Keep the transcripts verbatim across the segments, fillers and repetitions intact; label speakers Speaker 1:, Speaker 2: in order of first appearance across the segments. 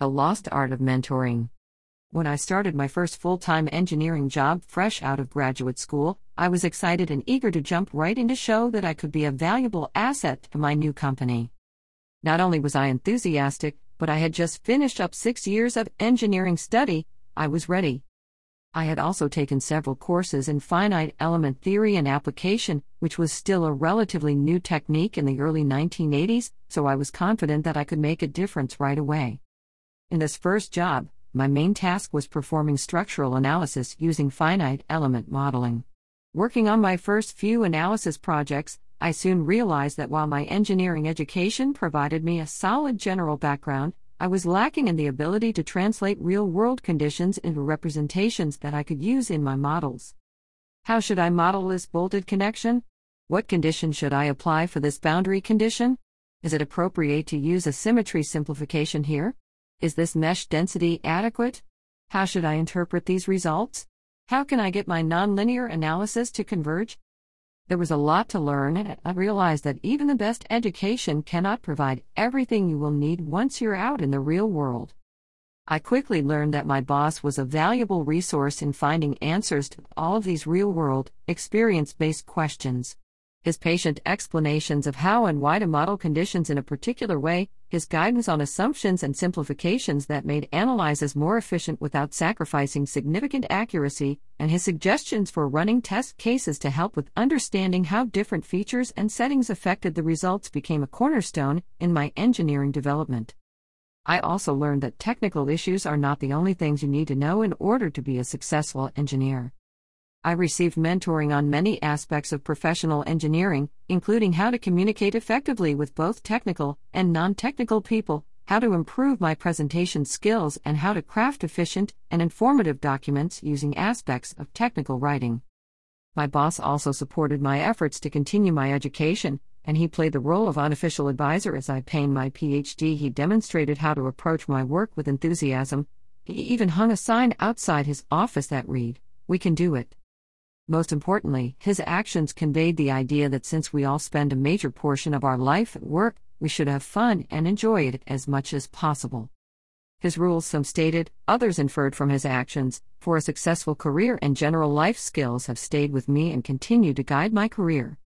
Speaker 1: The Lost Art of Mentoring. When I started my first full-time engineering job fresh out of graduate school, I was excited and eager to jump right in to show that I could be a valuable asset to my new company. Not only was I enthusiastic, but I had just finished up six years of engineering study. I was ready. I had also taken several courses in finite element theory and application, which was still a relatively new technique in the early nineteen eighties, so I was confident that I could make a difference right away. In this first job, my main task was performing structural analysis using finite element modeling. Working on my first few analysis projects, I soon realized that while my engineering education provided me a solid general background, I was lacking in the ability to translate real-world conditions into representations that I could use in my models. How should I model this bolted connection? What condition should I apply for this boundary condition? Is it appropriate to use a symmetry simplification here? Is this mesh density adequate? How should I interpret these results? How can I get my nonlinear analysis to converge? There was a lot to learn, and I realized that even the best education cannot provide everything you will need once you're out in the real world. I quickly learned that my boss was a valuable resource in finding answers to all of these real-world, experience-based questions. His patient explanations of how and why to model conditions in a particular way, his guidance on assumptions and simplifications that made analyses more efficient without sacrificing significant accuracy, and his suggestions for running test cases to help with understanding how different features and settings affected the results became a cornerstone in my engineering development. I also learned that technical issues are not the only things you need to know in order to be a successful engineer. I received mentoring on many aspects of professional engineering, including how to communicate effectively with both technical and non-technical people, how to improve my presentation skills, and how to craft efficient and informative documents using aspects of technical writing. My boss also supported my efforts to continue my education, and he played the role of unofficial advisor as I obtained my P H D. He demonstrated how to approach my work with enthusiasm. He even hung a sign outside his office that read, "We can do it." Most importantly, his actions conveyed the idea that since we all spend a major portion of our life at work, we should have fun and enjoy it as much as possible. His rules, some stated, others inferred from his actions, for a successful career and general life skills have stayed with me and continue to guide my career.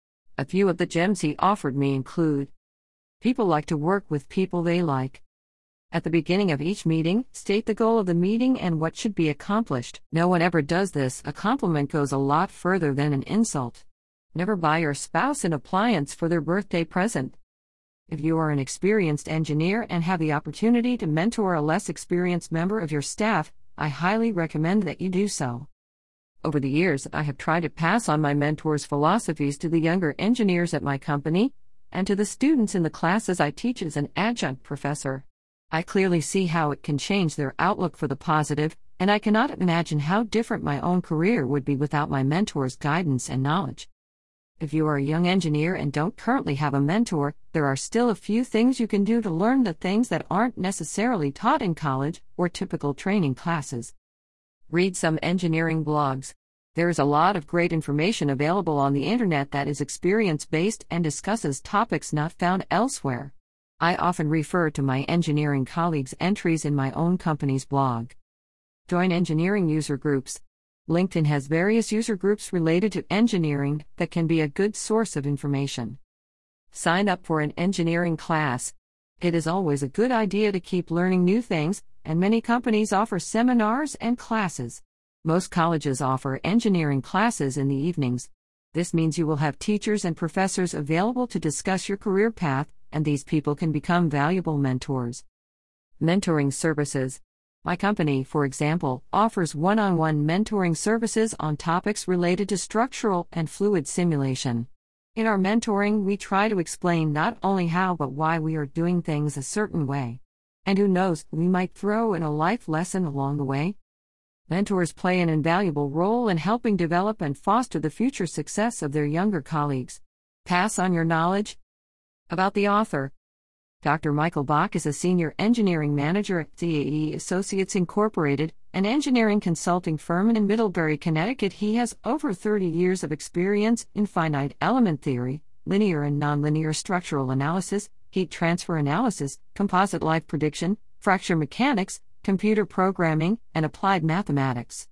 Speaker 1: A few of the gems he offered me include: people like to work with people they like. At the beginning of each meeting, state the goal of the meeting and what should be accomplished. No one ever does this. A compliment goes a lot further than an insult. Never buy your spouse an appliance for their birthday present. If you are an experienced engineer and have the opportunity to mentor a less experienced member of your staff, I highly recommend that you do so. Over the years, I have tried to pass on my mentor's philosophies to the younger engineers at my company and to the students in the classes I teach as an adjunct professor. I clearly see how it can change their outlook for the positive, and I cannot imagine how different my own career would be without my mentor's guidance and knowledge. If you are a young engineer and don't currently have a mentor, there are still a few things you can do to learn the things that aren't necessarily taught in college or typical training classes. Read some engineering blogs. There is a lot of great information available on the internet that is experience-based and discusses topics not found elsewhere. I often refer to my engineering colleagues' entries in my own company's blog. Join engineering user groups. LinkedIn has various user groups related to engineering that can be a good source of information. Sign up for an engineering class. It is always a good idea to keep learning new things, and many companies offer seminars and classes. Most colleges offer engineering classes in the evenings. This means you will have teachers and professors available to discuss your career path, and these people can become valuable mentors. Mentoring services. My company, for example, offers one-on-one mentoring services on topics related to structural and fluid simulation. In our mentoring, we try to explain not only how but why we are doing things a certain way. And who knows, we might throw in a life lesson along the way. Mentors play an invaluable role in helping develop and foster the future success of their younger colleagues. Pass on your knowledge. About the author. Doctor Michael Bach is a senior engineering manager at C A E Associates Incorporated, an engineering consulting firm in Middlebury, Connecticut. He has over thirty years of experience in finite element theory, linear and nonlinear structural analysis, heat transfer analysis, composite life prediction, fracture mechanics, computer programming, and applied mathematics.